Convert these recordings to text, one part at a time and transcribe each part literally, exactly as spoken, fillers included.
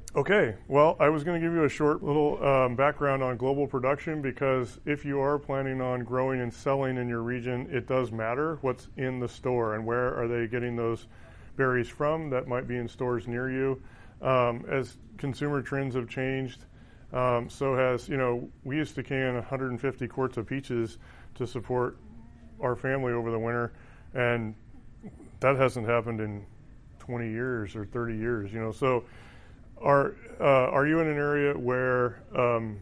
Okay, well, I was going to give you a short little um, background on global production because if you are planning on growing and selling in your region, it does matter what's in the store and where are they getting those berries from that might be in stores near you. Um, as consumer trends have changed, um, so has, you know, we used to can one hundred fifty quarts of peaches to support our family over the winter, and that hasn't happened in twenty years or thirty years, you know, so Are uh, are you in an area where um,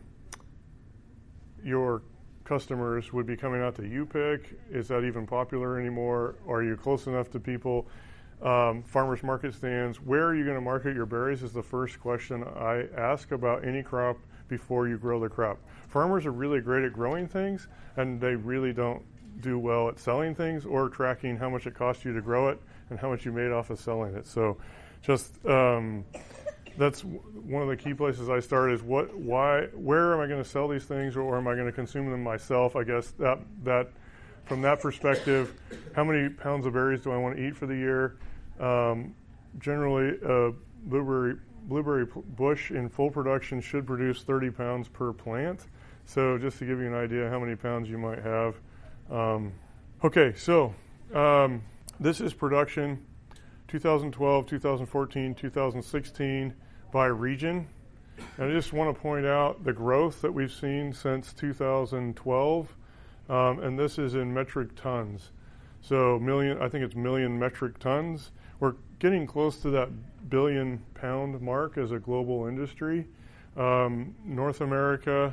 your customers would be coming out to U Pick? Is that even popular anymore? Are you close enough to people? Um, farmers market stands. Where are you going to market your berries is the first question I ask about any crop before you grow the crop. Farmers are really great at growing things, and they really don't do well at selling things or tracking how much it cost you to grow it and how much you made off of selling it. So just... Um, That's one of the key places I start is what, why, where am I going to sell these things, or am I going to consume them myself? I guess that that from that perspective, how many pounds of berries do I want to eat for the year? Um, generally, a blueberry blueberry bush in full production should produce thirty pounds per plant. So just to give you an idea how many pounds you might have. Um, okay, so um, this is production. twenty twelve, twenty fourteen, twenty sixteen by region. And I just want to point out the growth that we've seen since two thousand twelve, um, and this is in metric tons. So million, I think it's million metric tons. We're getting close to that billion pound mark as a global industry. Um, North America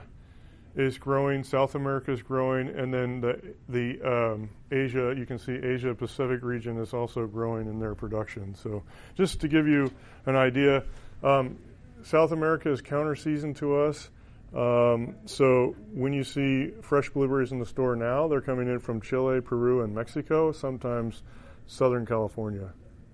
is growing, South America is growing, and then the the um, Asia, you can see Asia Pacific region is also growing in their production. So just to give you an idea, um, South America is counter season to us. Um, so when you see fresh blueberries in the store now, they're coming in from Chile, Peru, and Mexico, sometimes Southern California.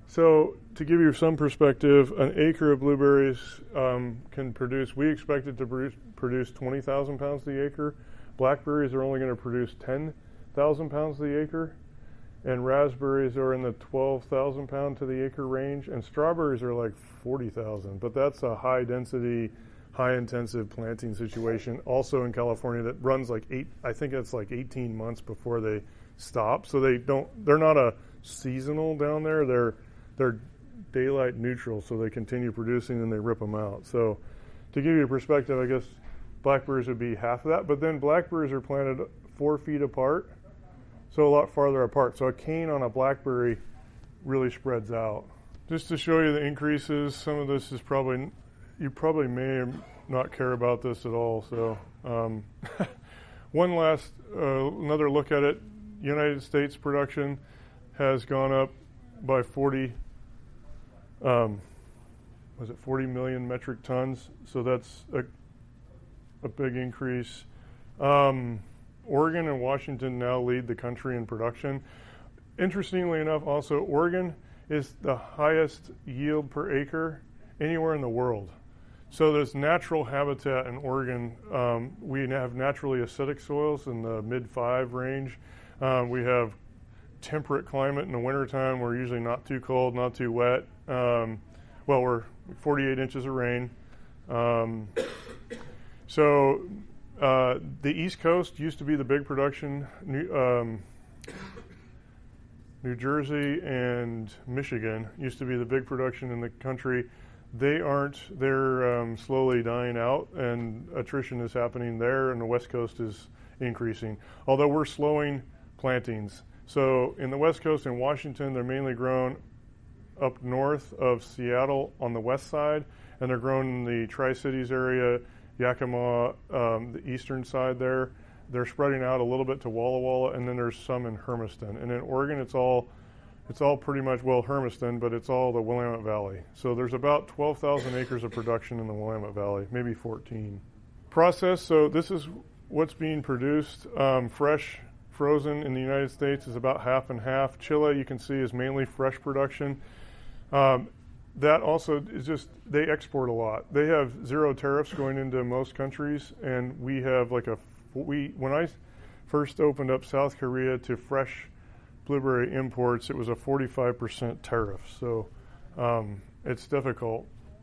So to give you some perspective, an acre of blueberries um, can produce, we expect it to produce, produce twenty thousand pounds to the acre. Blackberries are only going to produce ten thousand pounds to the acre, and raspberries are in the twelve thousand pound to the acre range, and strawberries are like forty thousand, but that's a high density, high intensive planting situation also in California that runs like eight, I think it's like eighteen months before they stop. So they don't, they're not a seasonal down there, they're they're daylight neutral, so they continue producing and they rip them out. So to give you a perspective, I guess blackberries would be half of that, but then blackberries are planted four feet apart, so a lot farther apart. So a cane on a blackberry really spreads out. Just to show you the increases, some of this is probably, you probably may not care about this at all. So um, one last, uh, another look at it, United States production has gone up by forty, um, was it forty million metric tons? So that's a, a big increase. Um, Oregon and Washington now lead the country in production. Interestingly enough, also, Oregon is the highest yield per acre anywhere in the world. So there's natural habitat in Oregon. Um, we have naturally acidic soils in the mid five range. Um, we have temperate climate in the wintertime. We're usually not too cold, not too wet. Um, well, we're forty-eight inches of rain. Um, so uh, the East Coast used to be the big production. New, um, New Jersey and Michigan used to be the big production in the country. They aren't. They're um, slowly dying out, and attrition is happening there, and the West Coast is increasing. Although we're slowing plantings. So in the West Coast in Washington, they're mainly grown up north of Seattle on the west side, and they're grown in the Tri-Cities area, Yakima, um, the eastern side there. They're spreading out a little bit to Walla Walla, and then there's some in Hermiston. And in Oregon, it's all it's all pretty much, well, Hermiston, but it's all the Willamette Valley. So there's about twelve thousand acres of production in the Willamette Valley, maybe fourteen. Process, so this is what's being produced. Um, fresh, frozen in the United States is about half and half. Chile, you can see, is mainly fresh production. Um, that also is just, they export a lot. They have zero tariffs going into most countries, and we have like a, we when I first opened up South Korea to fresh blueberry imports, it was a forty-five percent tariff. So um, it's difficult.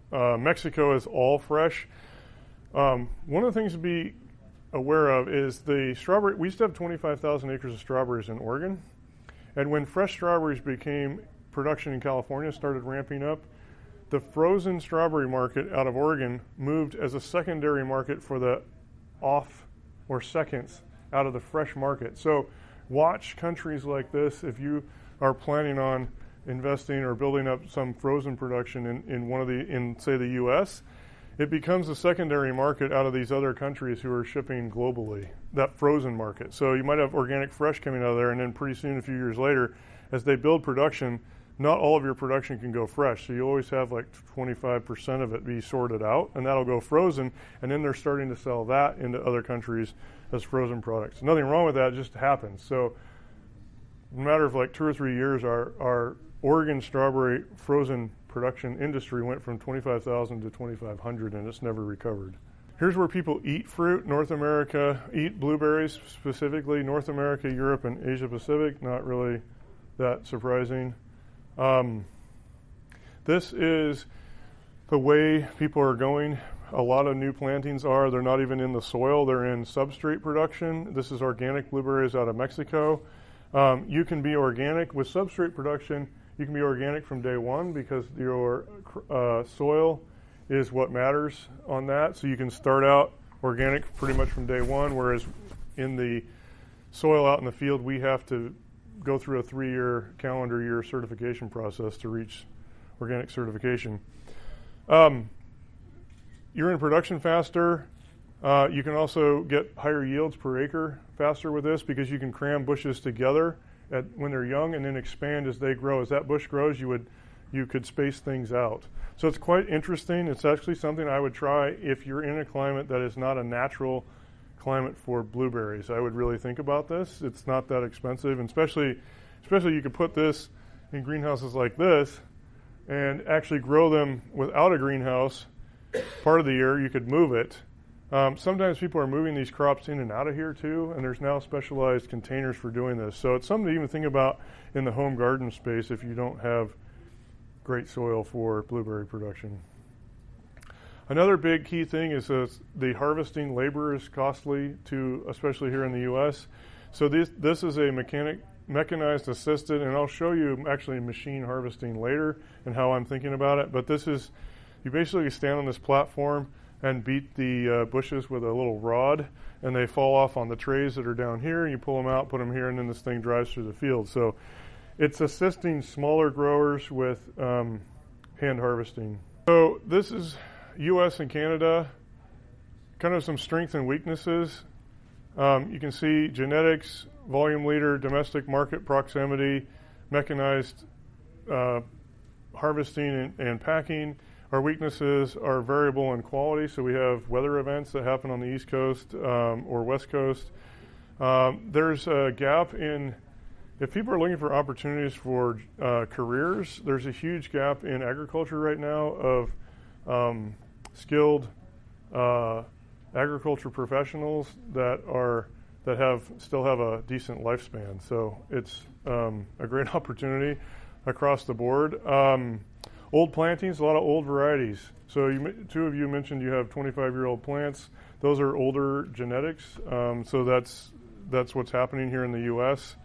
uh, Mexico is all fresh. Um, one of the things to be aware of is the strawberry. We used to have twenty-five thousand acres of strawberries in Oregon. And when fresh strawberries became production in California, started ramping up, the frozen strawberry market out of Oregon moved as a secondary market for the off or seconds out of the fresh market. So watch countries like this if you are planning on investing or building up some frozen production in, in one of the, in say the U S, it becomes a secondary market out of these other countries who are shipping globally, that frozen market. So you might have organic fresh coming out of there, and then pretty soon, a few years later, as they build production, not all of your production can go fresh. So you always have like twenty-five percent of it be sorted out, and that'll go frozen, and then they're starting to sell that into other countries as frozen products. Nothing wrong with that, it just happens. So in a matter of like two or three years, our, our Oregon strawberry frozen production industry went from twenty-five thousand to twenty-five hundred, and it's never recovered. Here's where people eat fruit. North America, eat blueberries specifically. North America, Europe, and Asia Pacific, not really that surprising. Um, this is the way people are going. A lot of new plantings are. They're not even in the soil. They're in substrate production. This is organic blueberries out of Mexico. Um, you can be organic with substrate production. You can be organic from day one because your uh, soil is what matters on that. So you can start out organic pretty much from day one, whereas in the soil out in the field, we have to go through a three-year calendar year certification process to reach organic certification. Um, you're in production faster. Uh, you can also get higher yields per acre faster with this because you can cram bushes together at, when they're young and then expand as they grow. As that bush grows, you would you could space things out. So it's quite interesting. It's actually something I would try if you're in a climate that is not a natural climate for blueberries. I would really think about this. It's not that expensive, and especially, especially you could put this in greenhouses like this and actually grow them without a greenhouse. Part of the year you could move it. Um, sometimes people are moving these crops in and out of here too, and there's now specialized containers for doing this. So it's something to even think about in the home garden space if you don't have great soil for blueberry production. Another big key thing is uh, the harvesting labor is costly, to, especially here in the U S. So this, this is a mechanic, mechanized assisted, and I'll show you actually machine harvesting later and how I'm thinking about it. But this is, you basically stand on this platform and beat the uh, bushes with a little rod, and they fall off on the trays that are down here, and you pull them out, put them here, and then this thing drives through the field. So it's assisting smaller growers with um, hand harvesting. So this is U S and Canada, kind of some strengths and weaknesses. Um, you can see genetics, volume leader, domestic market proximity, mechanized uh, harvesting and, and packing. Our weaknesses are variable in quality, so we have weather events that happen on the East Coast um, or West Coast. Um, there's a gap in, if people are looking for opportunities for uh, careers, there's a huge gap in agriculture right now of um, skilled uh, agriculture professionals that are that have still have a decent lifespan. So it's um, a great opportunity across the board. Um, Old plantings, a lot of old varieties. So you, two of you mentioned you have twenty-five-year-old plants. Those are older genetics. Um, so that's that's what's happening here in the U S.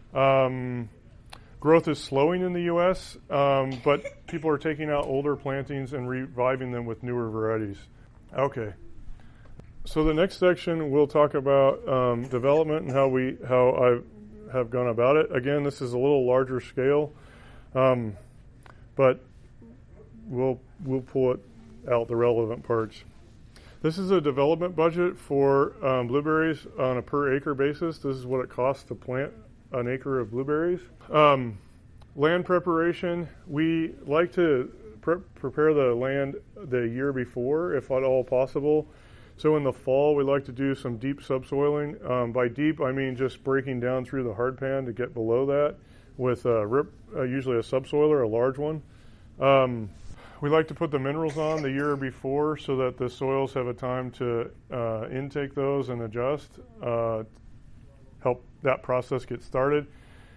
Um, growth is slowing in the U S, um, but people are taking out older plantings and reviving them with newer varieties. Okay. So the next section we'll talk about um, development and how we how I have gone about it. Again, this is a little larger scale, um, but We'll we'll pull it out, the relevant parts. This is a development budget for um, blueberries on a per acre basis. This is what it costs to plant an acre of blueberries. Um, land preparation, we like to pre- prepare the land the year before, if at all possible. So in the fall, we like to do some deep subsoiling. Um, by deep, I mean just breaking down through the hard pan to get below that with a rip, uh, usually a subsoiler, a large one. Um, We like to put the minerals on the year before so that the soils have a time to uh, intake those and adjust, uh, help that process get started.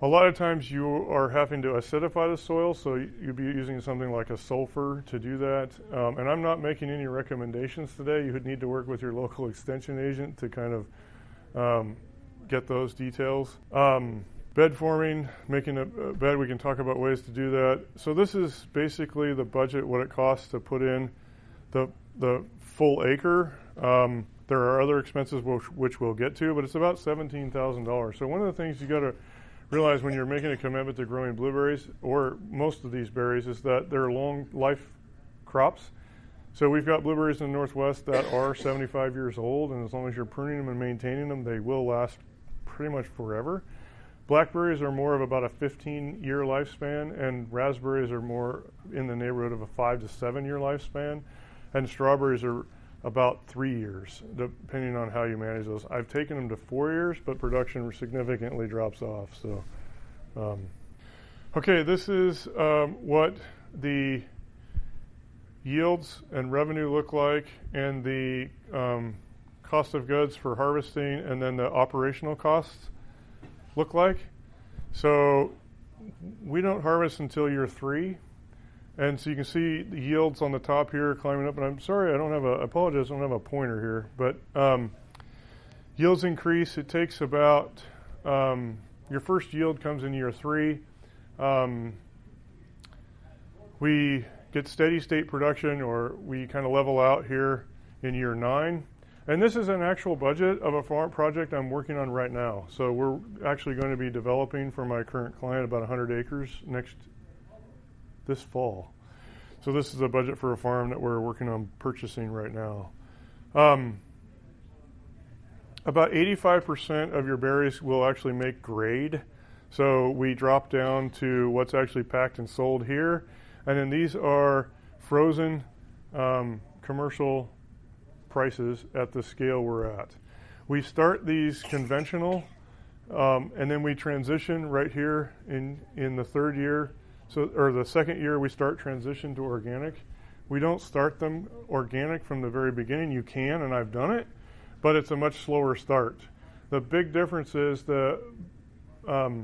A lot of times you are having to acidify the soil, so you'd be using something like a sulfur to do that. Um, and I'm not making any recommendations today. You would need to work with your local extension agent to kind of um, get those details. Um, bed forming, making a, a bed, we can talk about ways to do that. So this is basically the budget, what it costs to put in the, the full acre. Um, there are other expenses which, which we'll get to, but it's about seventeen thousand dollars. So one of the things you got to realize when you're making a commitment to growing blueberries, or most of these berries, is that they're long life crops. So we've got blueberries in the Northwest that are seventy-five years old, and as long as you're pruning them and maintaining them, they will last pretty much forever. Blackberries are more of about a fifteen-year lifespan, and raspberries are more in the neighborhood of a five to seven-year lifespan, and strawberries are about three years, depending on how you manage those. I've taken them to four years, but production significantly drops off. So, um, okay, this is um, what the yields and revenue look like, and the um, cost of goods for harvesting, and then the operational costs look like. So we don't harvest until year three. And so you can see the yields on the top here climbing up. And I'm sorry, I don't have a, I apologize, I don't have a pointer here. But um, yields increase. It takes about, um, your first yield comes in year three. Um, we get steady state production, or we kind of level out here in year nine. And this is an actual budget of a farm project I'm working on right now. So we're actually going to be developing for my current client about one hundred acres next this fall. So this is a budget for a farm that we're working on purchasing right now. Um, about eighty-five percent of your berries will actually make grade. So we drop down to what's actually packed and sold here. And then these are frozen um, commercial prices at the scale we're at. We start these conventional, um, and then we transition right here in, in the third year. So, or the second year, we start transition to organic. We don't start them organic from the very beginning. You can, and I've done it, but it's a much slower start. The big difference is the um,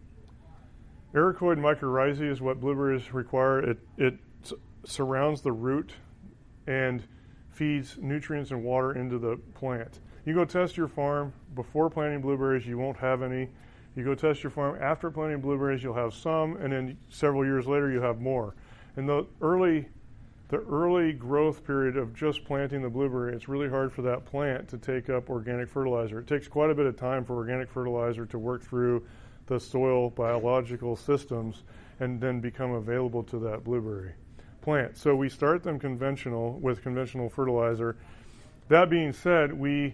Ericoid mycorrhizae is what blueberries require. It, it s- surrounds the root and feeds nutrients and water into the plant. You go test your farm before planting blueberries, you won't have any. You go test your farm after planting blueberries, you'll have some, and then several years later you have more. And the early the early growth period of just planting the blueberry, it's really hard for that plant to take up organic fertilizer. It takes quite a bit of time for organic fertilizer to work through the soil biological systems and then become available to that blueberry plant. So we start them conventional with conventional fertilizer. That being said, we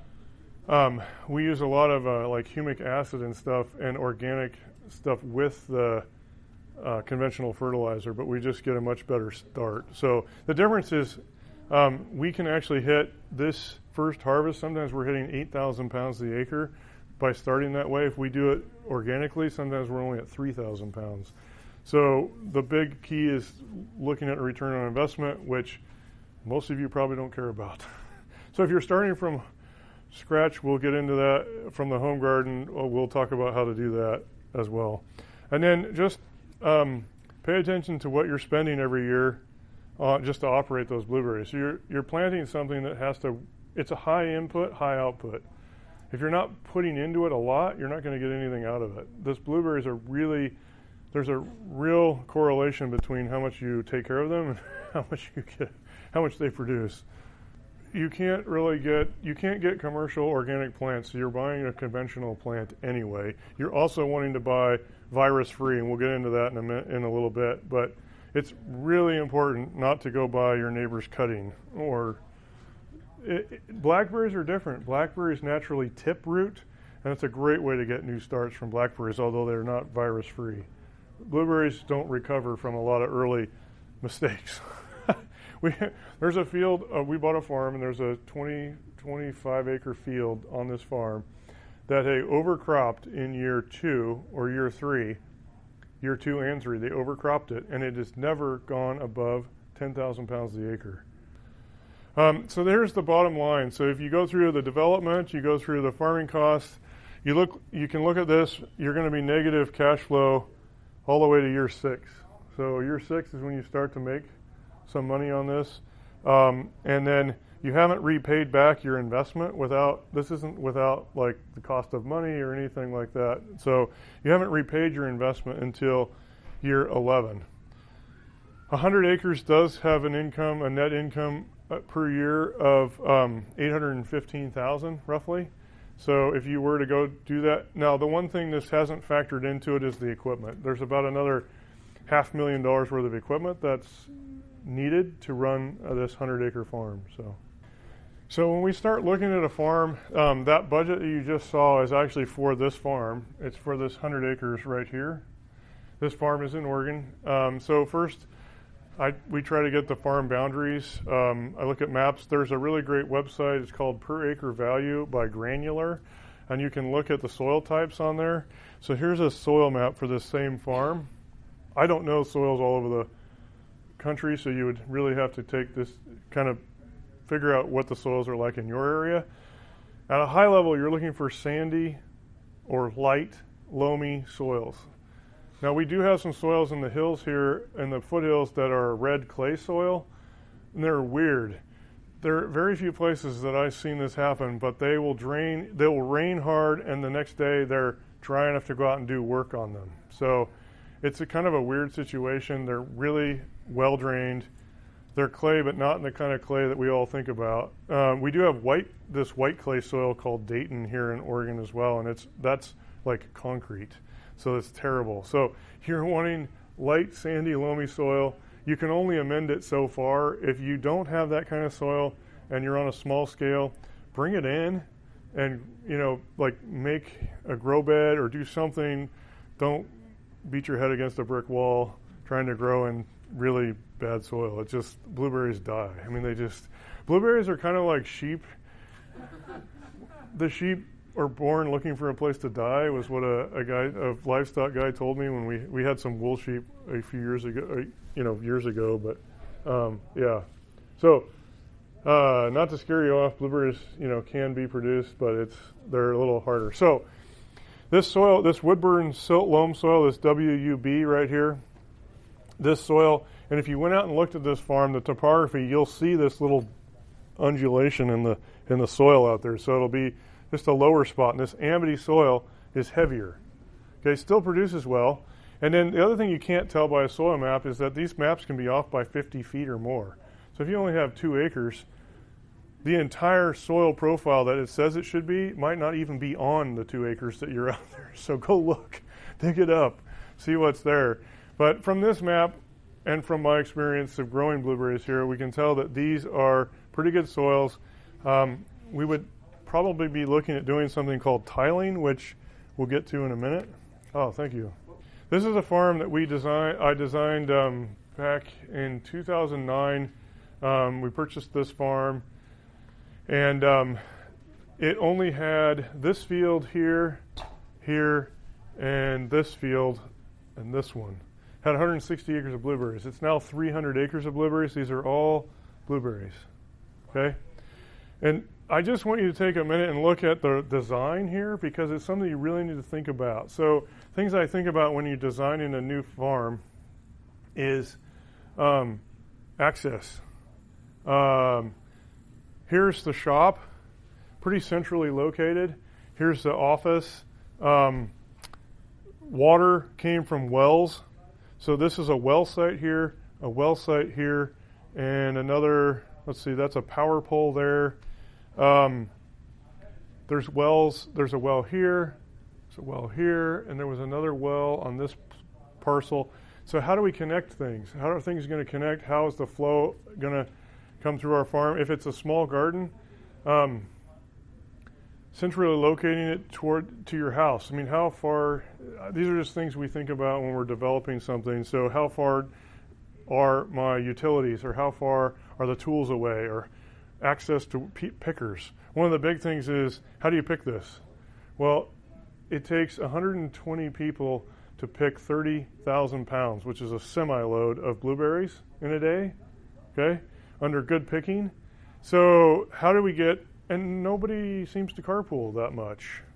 Um, we use a lot of uh, like humic acid and stuff and organic stuff with the uh, conventional fertilizer, but we just get a much better start. So the difference is um, we can actually hit this first harvest. Sometimes we're hitting eight thousand pounds the acre by starting that way. If we do it organically, sometimes we're only at three thousand pounds. So the big key is looking at a return on investment, which most of you probably don't care about. So if you're starting from scratch, we'll get into that from the home garden. We'll talk about how to do that as well. And then just um, pay attention to what you're spending every year uh, just to operate those blueberries. So you're, you're planting something that has to, it's a high input, high output. If you're not putting into it a lot, you're not going to get anything out of it. Those blueberries are really, there's a real correlation between how much you take care of them and how much you get, how much they produce. You can't really get, you can't get commercial organic plants, so you're buying a conventional plant anyway. You're also wanting to buy virus-free, and we'll get into that in a, minute, in a little bit, but it's really important not to go buy your neighbor's cutting. Or it, it, blackberries are different. Blackberries naturally tip root, and it's a great way to get new starts from blackberries, although they're not virus-free. Blueberries don't recover from a lot of early mistakes. We, there's a field, uh, we bought a farm, and there's a twenty, twenty-five acre field on this farm that they overcropped in year two or year three, year two and three. They overcropped it, and it has never gone above ten thousand pounds the acre. Um, so there's the bottom line. So if you go through the development, you go through the farming costs, you look, you can look at this. You're going to be negative cash flow all the way to year six. So year six is when you start to make some money on this, um, and then you haven't repaid back your investment without. This isn't without like the cost of money or anything like that. So you haven't repaid your investment until year eleven. one hundred acres does have an income, a net income uh, per year of um, eight hundred fifteen thousand dollars roughly. So if you were to go do that, now the one thing this hasn't factored into it is the equipment. There's about another half million dollars worth of equipment that's needed to run uh, this one hundred acre farm. So, so when we start looking at a farm, um, that budget that you just saw is actually for this farm. It's for this one hundred acres right here. This farm is in Oregon. Um, so first, I, we try to get the farm boundaries. Um, I look at maps. There's a really great website. It's called Per Acre Value by Granular, and you can look at the soil types on there. So here's a soil map for this same farm. I don't know soils all over the country, so you would really have to take this, kind of figure out what the soils are like in your area. At a high level, you're looking for sandy or light, loamy soils. Now, we do have some soils in the hills here, in the foothills, that are red clay soil, and they're weird. There are very few places that I've seen this happen, but they will drain, they will rain hard, and the next day they're dry enough to go out and do work on them. So it's a kind of a weird situation. They're really well drained. They're clay, but not in the kind of clay that we all think about. Um, we do have white, this white clay soil called Dayton here in Oregon as well, and it's that's like concrete. So it's terrible. So you're wanting light, sandy, loamy soil. You can only amend it so far. If you don't have that kind of soil and you're on a small scale, bring it in and, you know, like make a grow bed or do something. Don't beat your head against a brick wall trying to grow in really bad soil. It just, blueberries die. I mean, they just, blueberries are kind of like sheep. The sheep are born looking for a place to die was what a, a guy, a livestock guy told me when we, we had some wool sheep a few years ago, you know, years ago, but um, yeah. So uh, not to scare you off, blueberries, you know, can be produced, but it's, they're a little harder. So this soil, this Woodburn silt loam soil, this W U B right here, this soil, and if you went out and looked at this farm, the topography, you'll see this little undulation in the, in the soil out there. So it'll be just a lower spot, and this amity soil is heavier. Okay, still produces well. And then the other thing you can't tell by a soil map is that these maps can be off by fifty feet or more. So if you only have two acres, the entire soil profile that it says it should be might not even be on the two acres that you're out there. So go look, dig it up, see what's there. But from this map and from my experience of growing blueberries here, we can tell that these are pretty good soils. Um, we would probably be looking at doing something called tiling, which we'll get to in a minute. Oh, thank you. This is a farm that we designed. I designed um, back in two thousand nine. Um, we purchased this farm, and um, it only had this field here, here, and this field, and this one. Had one hundred sixty acres of blueberries. It's now three hundred acres of blueberries. These are all blueberries. Okay, and I just want you to take a minute and look at the design here, because it's something you really need to think about. So things I think about when you're designing a new farm is um, access. Um, here's the shop, pretty centrally located. Here's the office. Um, water came from wells. So this is a well site here, a well site here, and another, let's see, that's a power pole there. Um, there's wells, there's a well here, there's a well here, and there was another well on this parcel. So how do we connect things? How are things going to connect? How is the flow going to come through our farm? If it's a small garden, um, centrally locating it toward to your house. I mean, how far, uh, these are just things we think about when we're developing something. So how far are my utilities, or how far are the tools away, or access to p- pickers. One of the big things is, how do you pick this? Well, it takes one hundred twenty people to pick thirty thousand pounds, which is a semi-load of blueberries in a day, okay, under good picking. So how do we get, and nobody seems to carpool that much.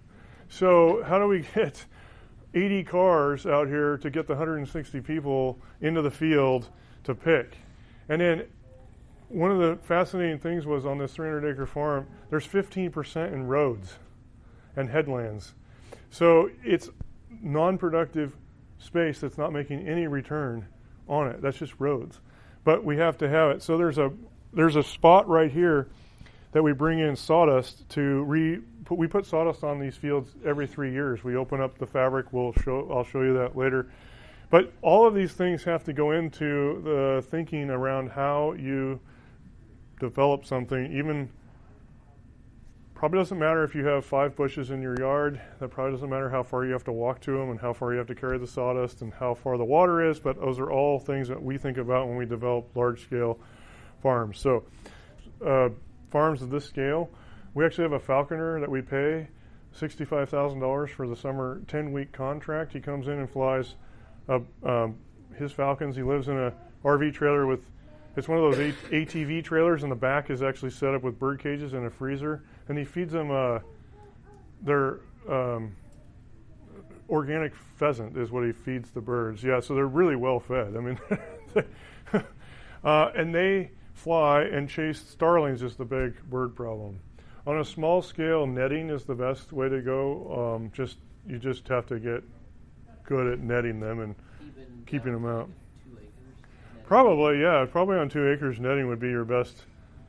So how do we get eighty cars out here to get the one hundred sixty people into the field to pick? And then one of the fascinating things was on this three hundred acre farm, there's fifteen percent in roads and headlands. So it's non-productive space that's not making any return on it. That's just roads. But we have to have it. So there's a there's a spot right here that we bring in sawdust to re put, we put sawdust on these fields every three years. We open up the fabric. We'll show I'll show you that later. But all of these things have to go into the thinking around how you develop something. Even probably doesn't matter if you have five bushes in your yard. That probably doesn't matter how far you have to walk to them and how far you have to carry the sawdust and how far the water is. But those are all things that we think about when we develop large-scale farms. So uh, farms of this scale, we actually have a falconer that we pay sixty-five thousand dollars for the summer ten-week contract. He comes in and flies uh, um, his falcons. He lives in a R V trailer with, it's one of those A T V trailers, and the back is actually set up with bird cages and a freezer. And he feeds them uh, their um, organic pheasant is what he feeds the birds. Yeah, so they're really well fed. I mean, uh, and they fly and chase starlings is the big bird problem. On a small scale, netting is the best way to go. Um, just you just have to get good at netting them and Even keeping them out. Two acres probably, yeah, probably on two acres netting would be your best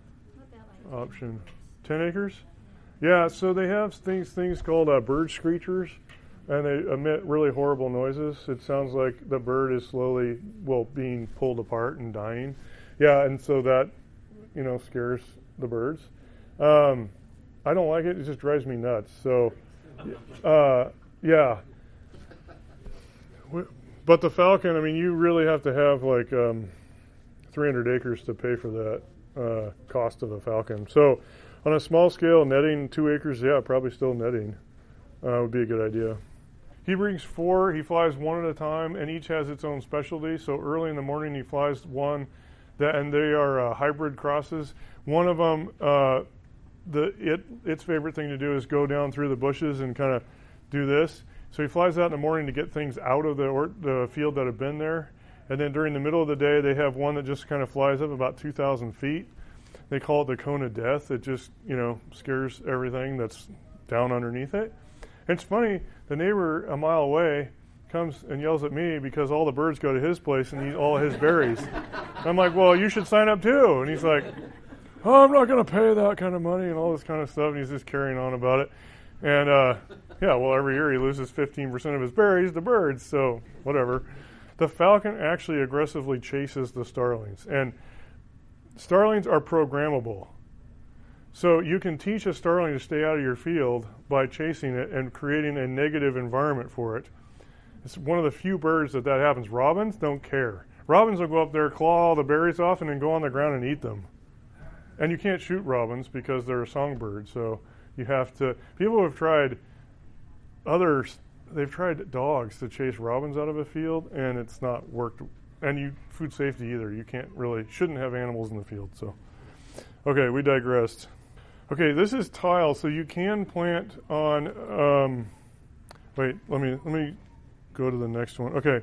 option. Ten acres? Yeah, so they have things things called uh, bird screechers, and they emit really horrible noises. It sounds like the bird is slowly, well, being pulled apart and dying. Yeah, and so that, you know, scares the birds. Um, I don't like it. It just drives me nuts. So, uh, yeah. But the falcon, I mean, you really have to have like um, three hundred acres to pay for that uh, cost of a falcon. So on a small scale, netting two acres, yeah, probably still netting uh, would be a good idea. He brings four. He flies one at a time, and each has its own specialty. So early in the morning, he flies one, that, and they are uh, hybrid crosses. One of them, uh, the it its favorite thing to do is go down through the bushes and kind of do this. So he flies out in the morning to get things out of the, or, the field that have been there. And then during the middle of the day, they have one that just kind of flies up about two thousand feet. They call it the cone of death. It just, you know, scares everything that's down underneath it. And it's funny, the neighbor a mile away comes and yells at me because all the birds go to his place and eat all his berries. I'm like, well, you should sign up too. And he's like, oh, I'm not going to pay that kind of money and all this kind of stuff. And he's just carrying on about it. And, uh, yeah, well, every year he loses fifteen percent of his berries to birds, so whatever. The falcon actually aggressively chases the starlings. And starlings are programmable. So you can teach a starling to stay out of your field by chasing it and creating a negative environment for it. It's one of the few birds that that happens. Robins don't care. Robins will go up there, claw all the berries off, and then go on the ground and eat them. And you can't shoot robins because they're a songbird, so you have to... People have tried others... They've tried dogs to chase robins out of a field, and it's not worked. And you food safety either. You can't really, shouldn't have animals in the field. So, okay, we digressed. Okay, this is tile, so you can plant on. Um, wait, let me let me go to the next one. Okay,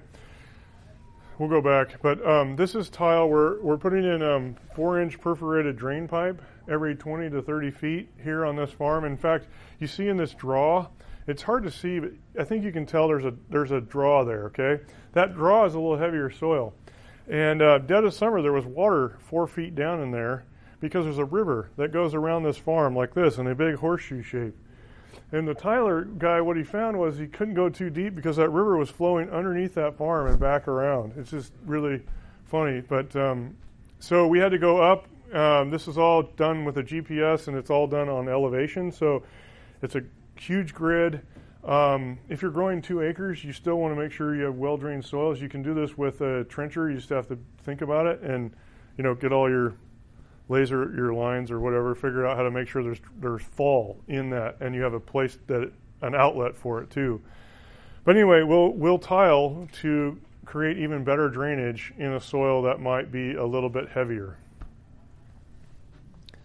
we'll go back. But um, this is tile. We're we're putting in um, four-inch perforated drain pipe every twenty to thirty feet here on this farm. In fact, you see in this draw. It's hard to see, but I think you can tell there's a there's a draw there, okay? That draw is a little heavier soil. And uh, dead of summer, there was water four feet down in there because there's a river that goes around this farm like this in a big horseshoe shape. And the Tyler guy, what he found was he couldn't go too deep because that river was flowing underneath that farm and back around. It's just really funny. But um, so we had to go up. Um, this is all done with a G P S, and it's all done on elevation. So it's a huge grid. Um, if you're growing two acres, you still want to make sure you have well-drained soils. You can do this with a trencher. You just have to think about it and, you know, get all your laser, your lines or whatever, figure out how to make sure there's there's fall in that, and you have a place that it, an outlet for it too. But anyway, we'll we'll tile to create even better drainage in a soil that might be a little bit heavier.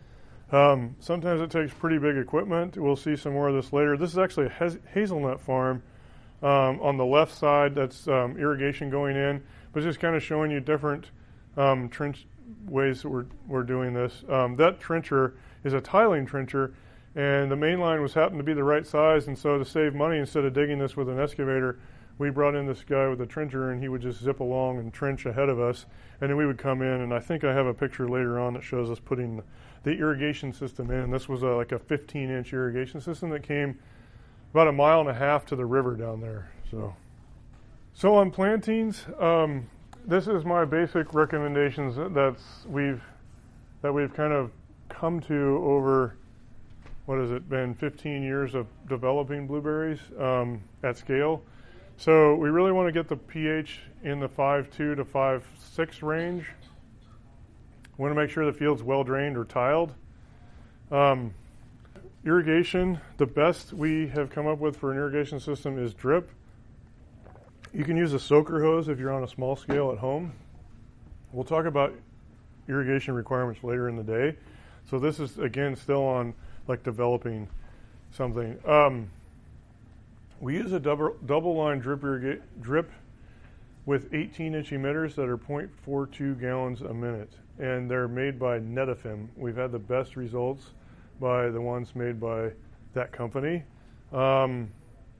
Um, sometimes it takes pretty big equipment. We'll see some more of this later. This is actually a haz- hazelnut farm um, on the left side. That's um, irrigation going in, but just kind of showing you different um, trench ways that we're, we're doing this. Um, that trencher is a tiling trencher, and the main line was happened to be the right size, and so to save money, instead of digging this with an excavator, we brought in this guy with a trencher, and he would just zip along and trench ahead of us, and then we would come in, and I think I have a picture later on that shows us putting the, the irrigation system in. This was a, like a fifteen-inch irrigation system that came about a mile and a half to the river down there. So, so on plantings, um, this is my basic recommendations that's we've that we've kind of come to over, what has it been, fifteen years of developing blueberries um, at scale. So we really want to get the pH in the five point two to five point six range. We want to make sure the field's well drained or tiled. Um, irrigation, the best we have come up with for an irrigation system is drip. You can use a soaker hose if you're on a small scale at home. We'll talk about irrigation requirements later in the day. So this is, again, still on like developing something. Um, we use a double, double line drip, irriga- drip with eighteen inch emitters that are zero point four two gallons a minute. And they're made by Netafim. We've had the best results by the ones made by that company. Um,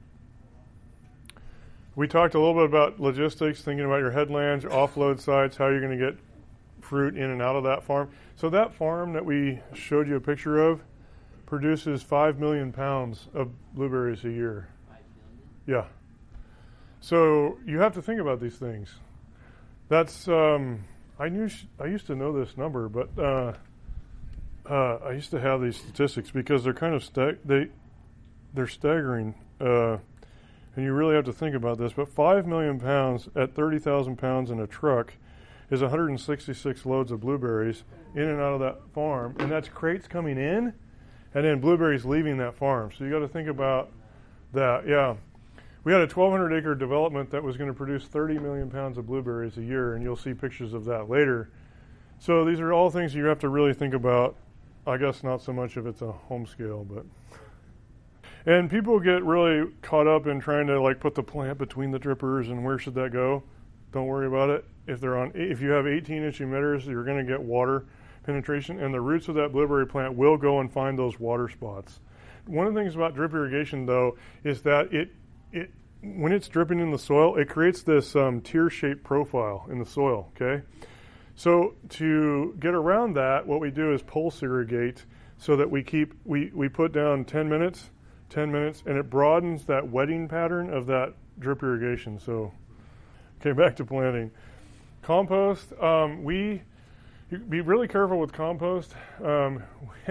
we talked a little bit about logistics, thinking about your headlands, your offload sites, how you're going to get fruit in and out of that farm. So that farm that we showed you a picture of produces five million pounds of blueberries a year. Yeah. So you have to think about these things. That's, um, I knew, sh- I used to know this number, but uh, uh, I used to have these statistics because they're kind of, sta- they, they're staggering. Uh, and you really have to think about this. But five million pounds at thirty thousand pounds in a truck is one hundred sixty-six loads of blueberries in and out of that farm. And that's crates coming in and then blueberries leaving that farm. So you got to think about that. Yeah. We had a twelve hundred acre development that was going to produce thirty million pounds of blueberries a year, and you'll see pictures of that later. So these are all things you have to really think about. I guess not so much if it's a home scale, but... And people get really caught up in trying to like put the plant between the drippers and where should that go. Don't worry about it. If they're on, if you have eighteen inch emitters, you're going to get water penetration, and the roots of that blueberry plant will go and find those water spots. One of the things about drip irrigation, though, is that it It, when it's dripping in the soil, it creates this um, tear-shaped profile in the soil, okay? So to get around that, what we do is pulse irrigate so that we keep, we, we put down ten minutes, ten minutes, and it broadens that wetting pattern of that drip irrigation. So, okay, back to planting. Compost, um, we, be really careful with compost. Um,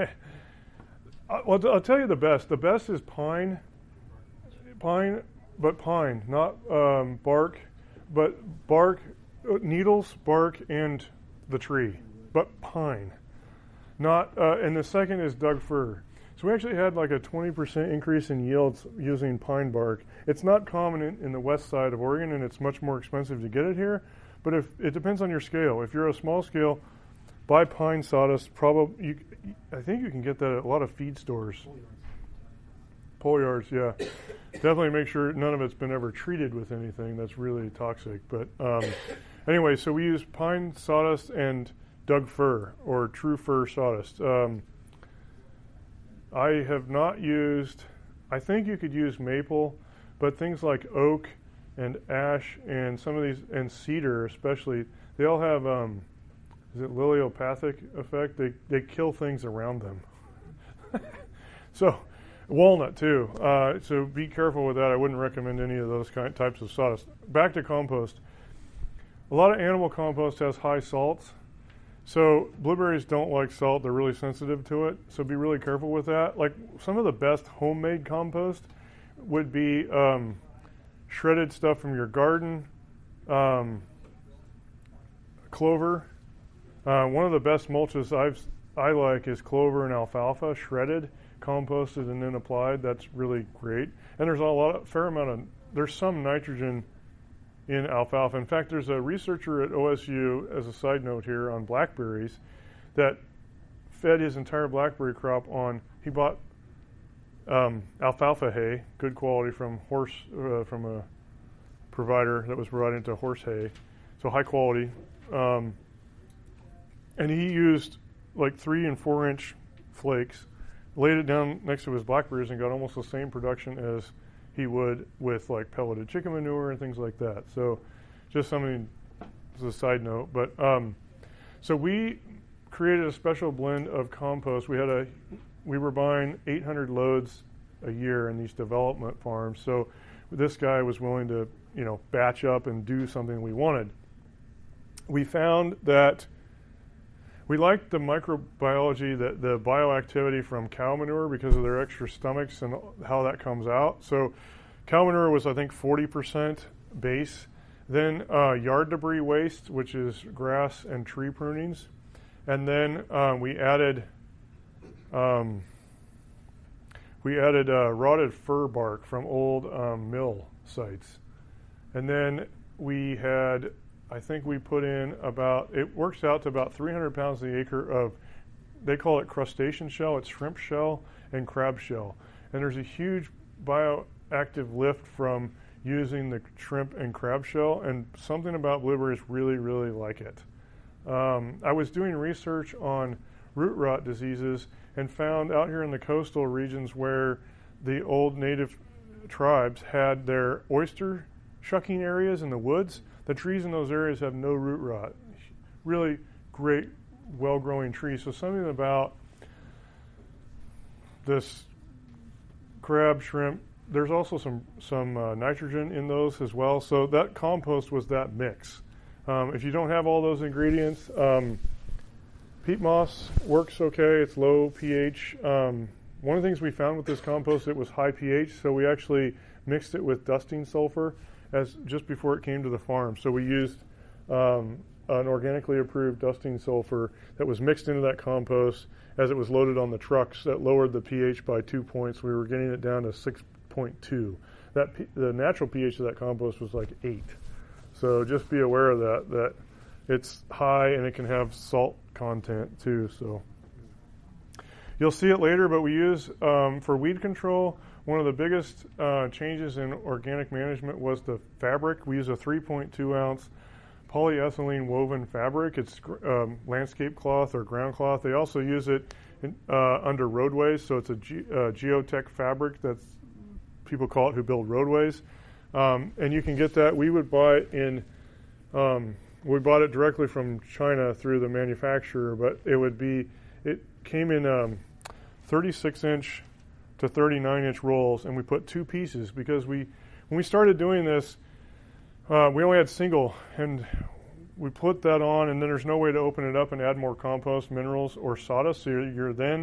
I'll, I'll tell you the best. The best is pine. Pine, but pine, not um, bark, but bark, uh, needles, bark, and the tree, but pine. Not, uh, and the second is Doug fir. So we actually had like a twenty percent increase in yields using pine bark. It's not common in, in the west side of Oregon, and it's much more expensive to get it here. But if it depends on your scale. If you're a small scale, buy pine sawdust. Probably, you, I think you can get that at a lot of feed stores. Pole yards, yeah. Definitely make sure none of it's been ever treated with anything that's really toxic. But um, anyway, so we use pine sawdust and Doug fir or true fir sawdust. Um, I have not used, I think you could use maple, but things like oak and ash and some of these, and cedar especially, they all have, um, is it liliopathic effect? They, they kill things around them. So, walnut too. Uh, so be careful with that. I wouldn't recommend any of those kind types of sawdust. Back to compost. A lot of animal compost has high salts. So blueberries don't like salt. They're really sensitive to it. So be really careful with that. Like some of the best homemade compost would be um, shredded stuff from your garden, um, clover. Uh, one of the best mulches I've I like is clover and alfalfa shredded, composted, and then applied. That's really great. And there's a lot, of, fair amount of, there's some nitrogen in alfalfa. In fact, there's a researcher at O S U, as a side note here, on blackberries, that fed his entire blackberry crop on, he bought um, alfalfa hay, good quality from horse, uh, from a provider that was providing to horse hay, so high quality. Um, and he used like three and four inch flakes, laid it down next to his blackberries, and got almost the same production as he would with like pelleted chicken manure and things like that. So just something as a side note. But um, so we created a special blend of compost. We had a, we were buying eight hundred loads a year in these development farms. So this guy was willing to, you know, batch up and do something we wanted. We found that we liked the microbiology, the, the bioactivity from cow manure because of their extra stomachs and how that comes out. So cow manure was, I think, forty percent base. Then uh, yard debris waste, which is grass and tree prunings. And then um, we added um, we added uh, rotted fir bark from old um, mill sites. And then we had, I think we put in about, it works out to about three hundred pounds the acre of, they call it crustacean shell, it's shrimp shell and crab shell. And there's a huge bioactive lift from using the shrimp and crab shell, and something about blueberries really, really like it. Um, I was doing research on root rot diseases and found out here in the coastal regions where the old native tribes had their oyster shucking areas in the woods, the trees in those areas have no root rot. Really great, well-growing trees. So something about this crab, shrimp, there's also some, some uh, nitrogen in those as well. So that compost was that mix. Um, if you don't have all those ingredients, um, peat moss works okay. It's low pH. Um, one of the things we found with this compost, it was high pH, so we actually mixed it with dusting sulfur as just before it came to the farm. So we used um, an organically approved dusting sulfur that was mixed into that compost as it was loaded on the trucks. That lowered the pH by two points. We were getting it down to six point two. That P- the natural pH of that compost was like eight. So just be aware of that, that it's high and it can have salt content too. So you'll see it later, but we use, um, for weed control, one of the biggest uh, changes in organic management was the fabric. We use a three point two ounce polyethylene woven fabric. It's um, landscape cloth or ground cloth. They also use it in, uh, under roadways, so it's a ge- uh, geotech fabric that's people call it who build roadways. Um, and you can get that. We would buy it in, um, we bought it directly from China through the manufacturer, but it would be, it came in um, thirty-six inch to thirty-nine inch rolls, and we put two pieces because we, when we started doing this, uh, we only had single, and we put that on, and then there's no way to open it up and add more compost, minerals, or sawdust, so you're, you're then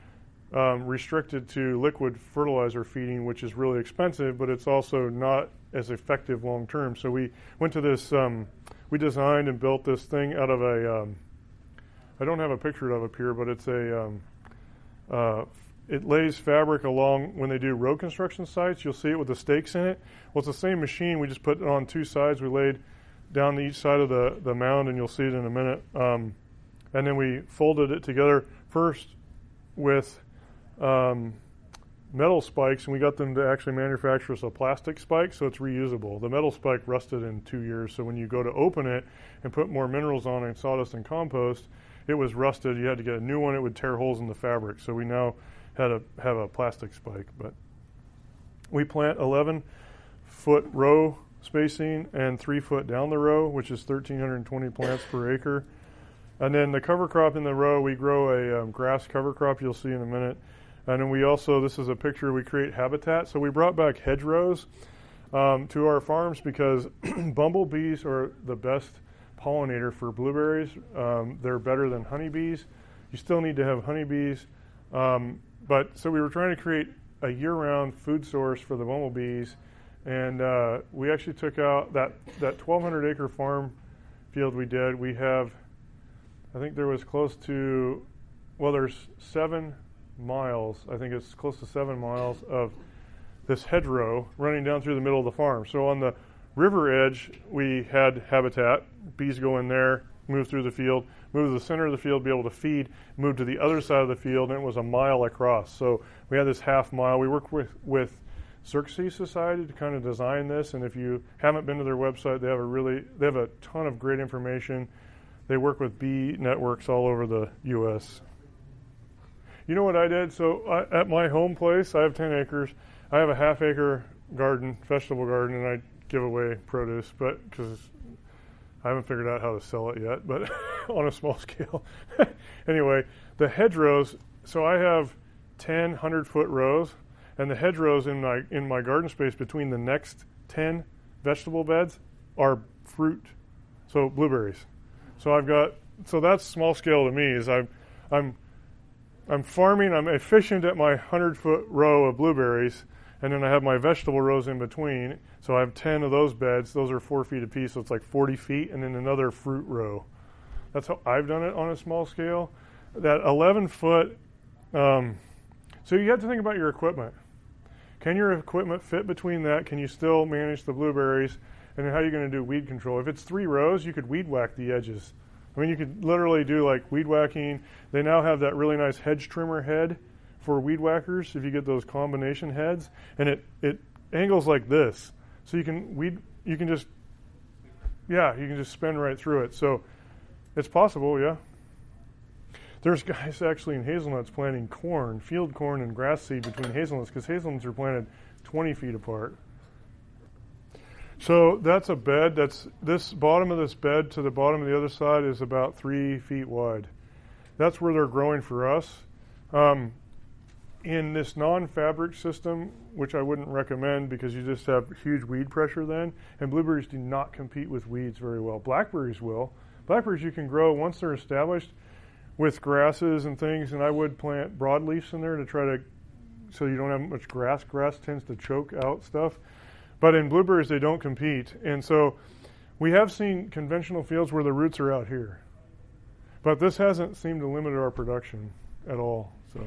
Um, restricted to liquid fertilizer feeding, which is really expensive, but it's also not as effective long term. So we went to this, um, we designed and built this thing out of a, um, I don't have a picture of it up here, but it's a, um, uh, it lays fabric along when they do road construction sites. You'll see it with the stakes in it. Well, it's the same machine. We just put it on two sides. We laid down each side of the, the mound, and you'll see it in a minute. Um, and then we folded it together first with Um, metal spikes, and we got them to actually manufacture us a plastic spike, so it's reusable. The metal spike rusted in two years, so when you go to open it and put more minerals on it, sawdust and compost, it was rusted. You had to get a new one. It would tear holes in the fabric, so we now had to have a plastic spike. But we plant eleven foot row spacing and three foot down the row, which is one thousand three hundred twenty plants per acre. And then the cover crop in the row, we grow a um, grass cover crop you'll see in a minute. And then we also, this is a picture, we create habitat. So we brought back hedgerows um, to our farms because bumblebees are the best pollinator for blueberries. Um, they're better than honeybees. You still need to have honeybees. Um, but so we were trying to create a year-round food source for the bumblebees. And uh, we actually took out that, that twelve hundred acre farm field we did. We have, I think there was close to, well, there's seven miles, I think it's close to seven miles of this hedgerow running down through the middle of the farm. So on the river edge, we had habitat. Bees go in there, move through the field. move to the center of the field, be able to feed, move to the other side of the field, and it was a mile across. So we had this half mile. We worked with, with Xerxes Society to kind of design this, and if you haven't been to their website, they have a really, they have a ton of great information. They work with bee networks all over the U S You know what I did? So I, at my home place, I have ten acres. I have a half acre garden, vegetable garden, and I give away produce, but because I haven't figured out how to sell it yet, but on a small scale. Anyway, the hedgerows, so I have ten one hundred foot rows, and the hedgerows in my in my garden space between the next ten vegetable beds are fruit, so blueberries. So I've got, so that's small scale to me, is I'm, I'm, I'm farming, I'm efficient at my one hundred foot row of blueberries, and then I have my vegetable rows in between. So I have ten of those beds. Those are four feet apiece, so it's like forty feet, and then another fruit row. That's how I've done it on a small scale. That eleven foot, um, so you have to think about your equipment. Can your equipment fit between that? Can you still manage the blueberries? And then how are you going to do weed control? If it's three rows, you could weed whack the edges. I mean, you could literally do like weed whacking. They now have that really nice hedge trimmer head for weed whackers if you get those combination heads, and it, it angles like this. So you can weed, you can just, yeah, you can just spin right through it. So it's possible, yeah. There's guys actually in hazelnuts planting corn, field corn and grass seed between hazelnuts, because hazelnuts are planted twenty feet apart. So that's a bed. That's this bottom of this bed to the bottom of the other side is about three feet wide. That's where they're growing for us. Um, in this non-fabric system, which I wouldn't recommend because you just have huge weed pressure then, and blueberries do not compete with weeds very well. Blackberries will. Blackberries you can grow once they're established with grasses and things, and I would plant broadleafs in there to try to, so you don't have much grass. Grass tends to choke out stuff. But in blueberries, they don't compete. And so we have seen conventional fields where the roots are out here. But this hasn't seemed to limit our production at all. So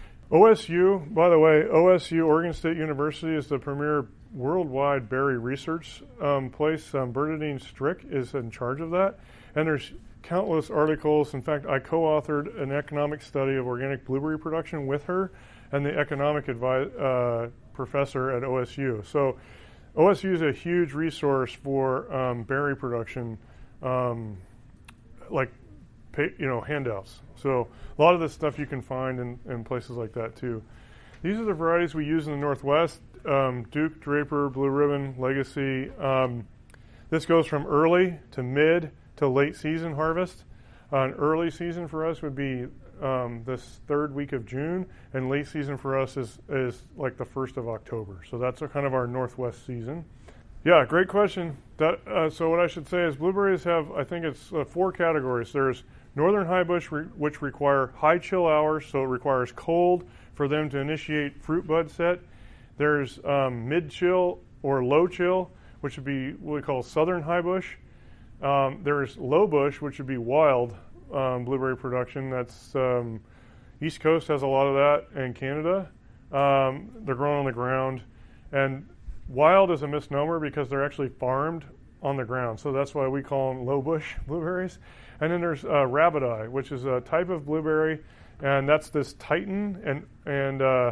O S U, by the way, O S U, Oregon State University, is the premier worldwide berry research um, place. Um, Bernadine Strick is in charge of that. And there's countless articles. In fact, I co-authored an economic study of organic blueberry production with her and the economic advi- uh, professor at O S U. So O S U is a huge resource for um, berry production, um, like pay, you know handouts. So a lot of this stuff you can find in, in places like that too. These are the varieties we use in the Northwest: um, Duke, Draper, Blue Ribbon, Legacy. Um, this goes from early to mid to late season harvest. Uh, an early season for us would be um, this third week of June, and late season for us is, is like the first of October. So that's a kind of our Northwest season. Yeah, great question. That, uh, so what I should say is blueberries have, I think it's uh, four categories. There's northern high bush, re- which require high chill hours, so it requires cold for them to initiate fruit bud set. There's um, mid chill or low chill, which would be what we call southern high bush. Um, there's low bush, which would be wild um, blueberry production. That's um, East Coast has a lot of that, and Canada. Um, they're grown on the ground, and wild is a misnomer because they're actually farmed on the ground. So that's why we call them low bush blueberries. And then there's uh, rabbit eye, which is a type of blueberry, and that's this Titan and and uh,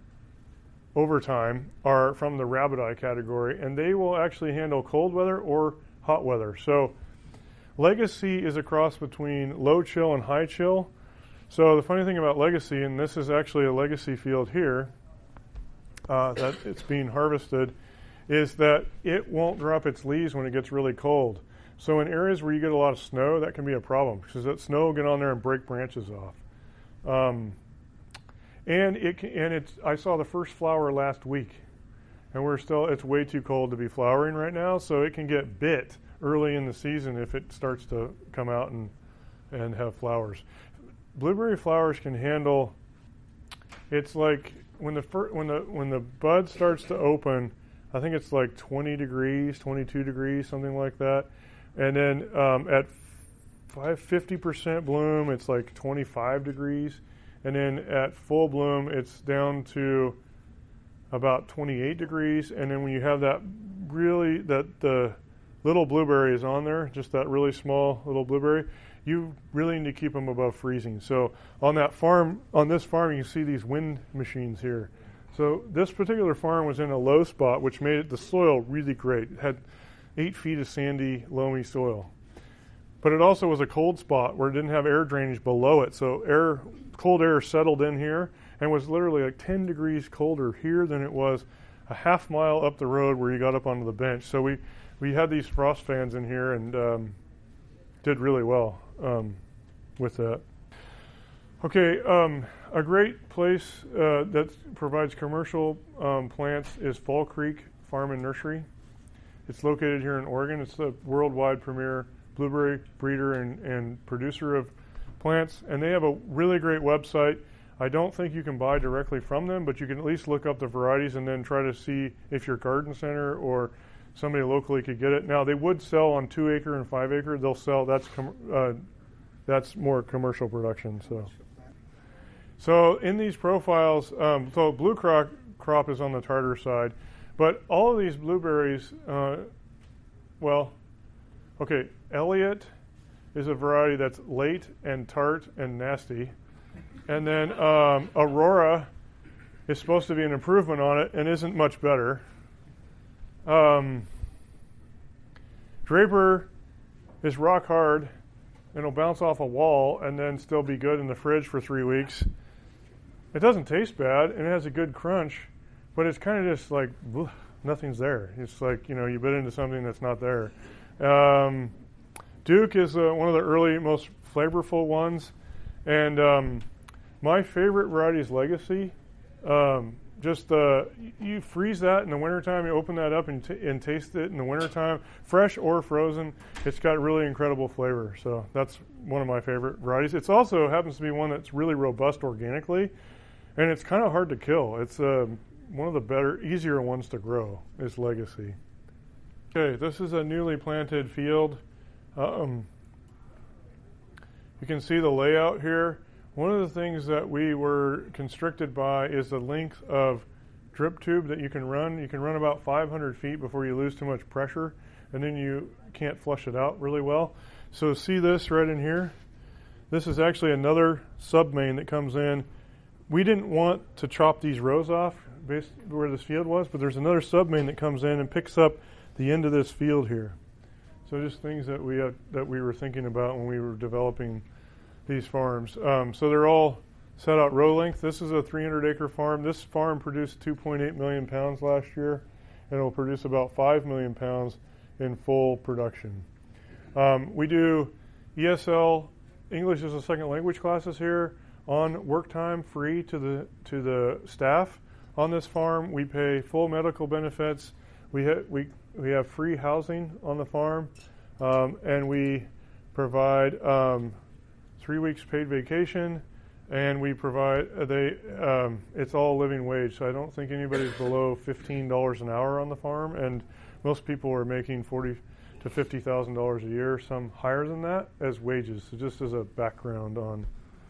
Overtime are from the rabbit eye category, and they will actually handle cold weather or hot weather. So Legacy is a cross between low chill and high chill. So the funny thing about Legacy, and this is actually a Legacy field here uh, that it's being harvested, is that it won't drop its leaves when it gets really cold. So in areas where you get a lot of snow, that can be a problem because that snow will get on there and break branches off. Um, and it can, and it's I saw the first flower last week, and we're still it's way too cold to be flowering right now, so it can get bit early in the season if it starts to come out and and have flowers. Blueberry flowers can handle. It's like when the fir- when the when the bud starts to open, I think it's like twenty degrees, twenty-two degrees, something like that. And then um, at fifty percent bloom, it's like twenty-five degrees. And then at full bloom, it's down to about twenty-eight degrees. And then when you have that really, that the little blueberry is on there, just that really small little blueberry, you really need to keep them above freezing. So on that farm, on this farm, you can see these wind machines here. So this particular farm was in a low spot, which made it, the soil really great. It had eight feet of sandy, loamy soil. But it also was a cold spot where it didn't have air drainage below it. So air, cold air settled in here and was literally like ten degrees colder here than it was a half mile up the road where you got up onto the bench. So we, we had these frost fans in here and um, did really well um, with that. Okay, um, a great place uh, that provides commercial um, plants is Fall Creek Farm and Nursery. It's located here in Oregon. It's the worldwide premier blueberry breeder and, and producer of plants, and they have a really great website. I don't think you can buy directly from them, but you can at least look up the varieties and then try to see if your garden center or somebody locally could get it. Now, they would sell on two acre and five acre. They'll sell, that's com- uh, that's more commercial production. So, so in these profiles, um, so blue crop, crop is on the tartar side, but all of these blueberries, uh, well, okay, Elliott is a variety that's late and tart and nasty. And then um, Aurora is supposed to be an improvement on it and isn't much better. Um, Draper is rock hard and will bounce off a wall and then still be good in the fridge for three weeks. It doesn't taste bad and it has a good crunch, but it's kind of just like, ugh, nothing's there. It's like, you know, you bit into something that's not there. Um, Duke is uh, one of the early, most flavorful ones. And um, my favorite variety is Legacy. Um, just uh, you freeze that in the wintertime, you open that up and, t- and taste it in the wintertime, fresh or frozen. It's got really incredible flavor. So that's one of my favorite varieties. It also happens to be one that's really robust organically, and it's kind of hard to kill. It's uh, one of the better, easier ones to grow is Legacy. Okay, this is a newly planted field. Um, you can see the layout here. One of the things that we were constricted by is the length of drip tube that you can run. You can run about five hundred feet before you lose too much pressure, and then you can't flush it out really well. So see this right in here? This is actually another sub-main that comes in. We didn't want to chop these rows off based where this field was, but there's another sub-main that comes in and picks up the end of this field here. So just things that we had, that we were thinking about when we were developing these farms. Um, so they're all set out row length. This is a three hundred acre farm. This farm produced two point eight million pounds last year, and it will produce about five million pounds in full production. Um, we do E S L, English as a second language classes here on work time, free to the to the staff on this farm. We pay full medical benefits. We ha- we we have free housing on the farm, um, and we provide um, three weeks paid vacation, and we provide uh, they um, it's all living wage. So I don't think anybody's below fifteen dollars an hour on the farm, and most people are making forty to fifty thousand dollars a year, some higher than that as wages. So just as a background on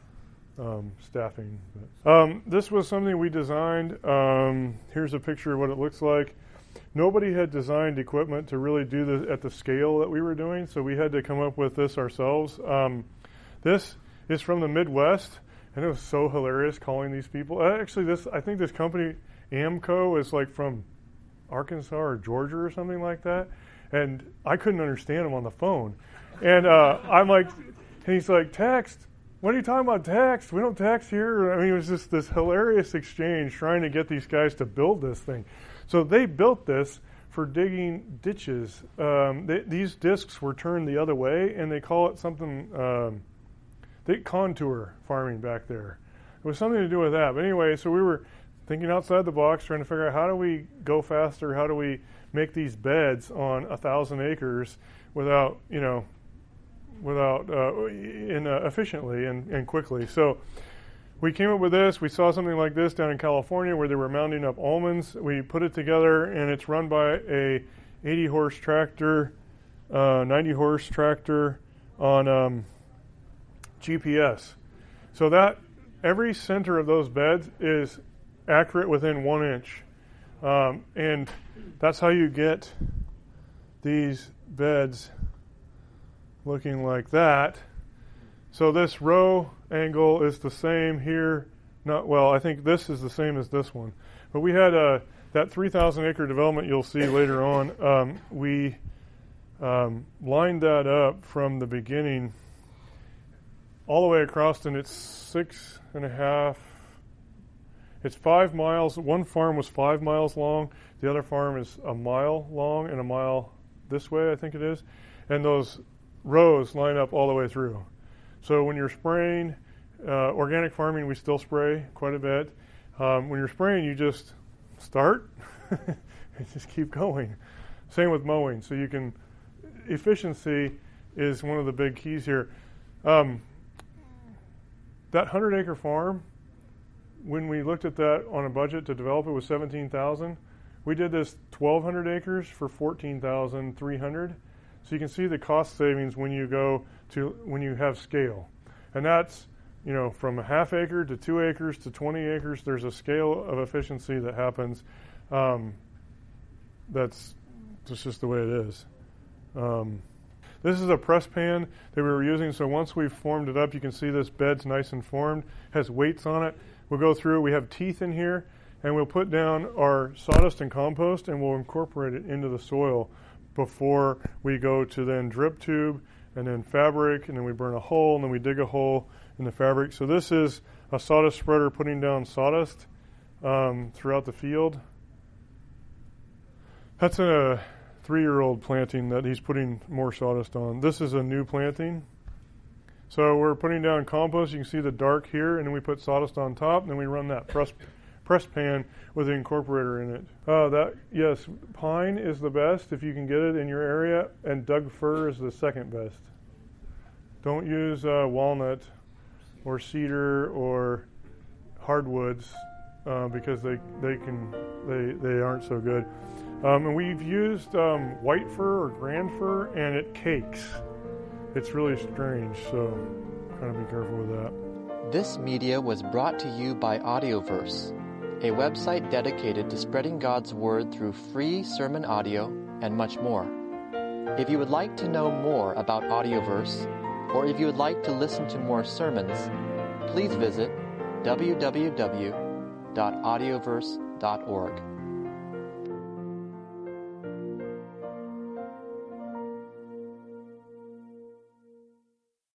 um, staffing. Um, this was something we designed. Um, here's a picture of what it looks like. Nobody had designed equipment to really do this at the scale that we were doing, so we had to come up with this ourselves. Um, this is from the Midwest, and it was so hilarious calling these people. Uh, actually, this I think this company, Amco, is like from Arkansas or Georgia or something like that, and I couldn't understand him on the phone. And uh, I'm like, and he's like, text. What are you talking about, text? We don't text here. I mean, it was just this hilarious exchange trying to get these guys to build this thing. So they built this for digging ditches. Um, they, these discs were turned the other way, and they call it something, um, they contour farming back there. It was something to do with that. But anyway, so we were thinking outside the box, trying to figure out how do we go faster, how do we make these beds on a thousand acres without, you know, without, uh, in, uh, efficiently and, and quickly. So we came up with this. We saw something like this down in California where they were mounding up almonds. We put it together, and it's run by a eighty horse tractor, uh, ninety horse tractor on um, G P S. So that every center of those beds is accurate within one inch. Um, and that's how you get these beds looking like that. So this row angle is the same here. Not well, I think this is the same as this one. But we had a, that three thousand acre development you'll see later on. Um, we um, lined that up from the beginning all the way across, and it's six and a half. It's five miles. One farm was five miles long. The other farm is a mile long and a mile this way, I think it is. And those rows line up all the way through. So when you're spraying, uh, organic farming, we still spray quite a bit. Um, when you're spraying, you just start and just keep going. Same with mowing. So you can, efficiency is one of the big keys here. Um, that hundred acre farm, when we looked at that on a budget to develop it, was seventeen thousand. We did this twelve hundred acres for fourteen thousand three hundred. So you can see the cost savings when you go to when you have scale, and that's, you know, from a half acre to two acres to twenty acres. There's a scale of efficiency that happens. Um, that's that's just the way it is. Um, this is a press pan that we were using. So once we've formed it up, you can see this bed's nice and formed, has weights on it. We'll go through. We have teeth in here, and we'll put down our sawdust and compost, and we'll incorporate it into the soil before we go to then drip tube and then fabric, and then we burn a hole, and then we dig a hole in the fabric. So this is a sawdust spreader putting down sawdust um, throughout the field. That's a three-year-old planting that he's putting more sawdust on. This is a new planting. So we're putting down compost. You can see the dark here, and then we put sawdust on top, and then we run that press press pan with the incorporator in it. Uh, that yes, pine is the best if you can get it in your area, and Doug fir is the second best. Don't use uh, walnut or cedar or hardwoods uh, because they they can they they aren't so good. Um, and we've used um, white fir or grand fir, and it cakes. It's really strange, so kind of be careful with that. This media was brought to you by Audioverse, a website dedicated to spreading God's Word through free sermon audio and much more. If you would like to know more about Audioverse, or if you would like to listen to more sermons, please visit w w w dot audioverse dot org.